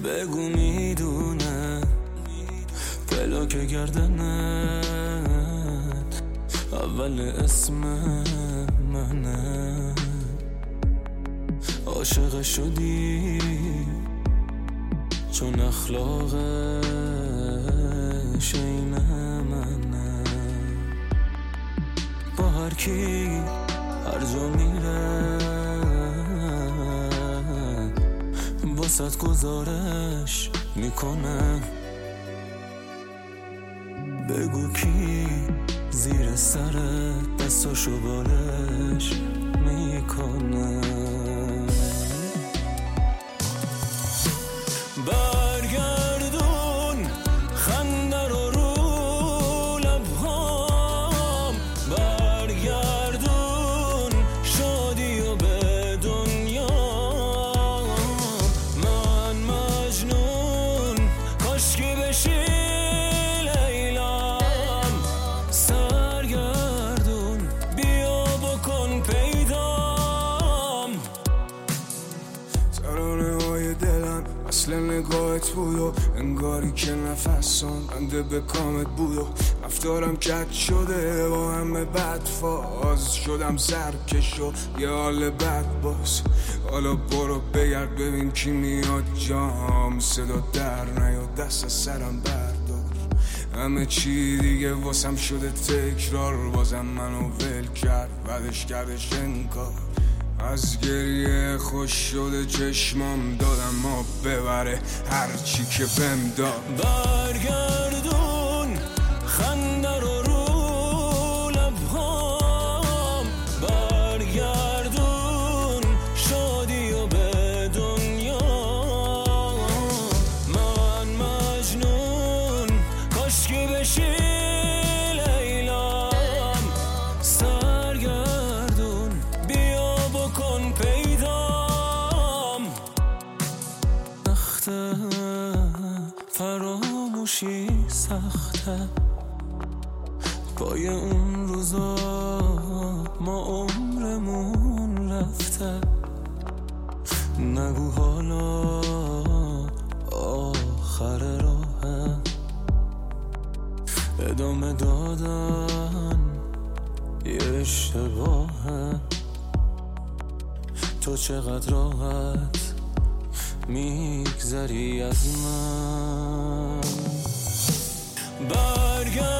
بگو میدونه پلاک گردنت اول اسم منه. عاشق شدی چون اخلاقش این منه. با هر کی هر جا میره واسه گزارش میکنه. بگو کی زیر سرت دستاشو بالش میکنه. برگردون خنده رو رو لبهام، برگردون شادی و به دنیا. من مجنون کاشکی بشی لیلام، سرگردون بیا بکن پیدام. ترانه های دلم اصل نگاهت بود و انگاری که نفسان بنده به کامت بود و رفتارم کج شده با همه بدفاز شدم سرکش و یه حال بد باز. حالا برو بگرد ببین کی میاد جام، صدا در نیا دست سرم بردار. همه چی دیگه واسم شده تکرار، بازم منو ول کرد بعدش کردش انکار. از گریه خوش شده چشمام دادم ما ببره هرچی که بهم داد. برگردون خنده رو رو لبهام، برگردون شادی و به دنیا. من مجنون کاشکی بشی لیلام، سرگردون بیا بکن پیدام. سخته فراموشی سخته، پای اون روزا ما عمرمون رفته. نگو حالا آخر راهه، ادامه دادن یه اشتباهه. تو چقدر راحت میگذری از من. برگرد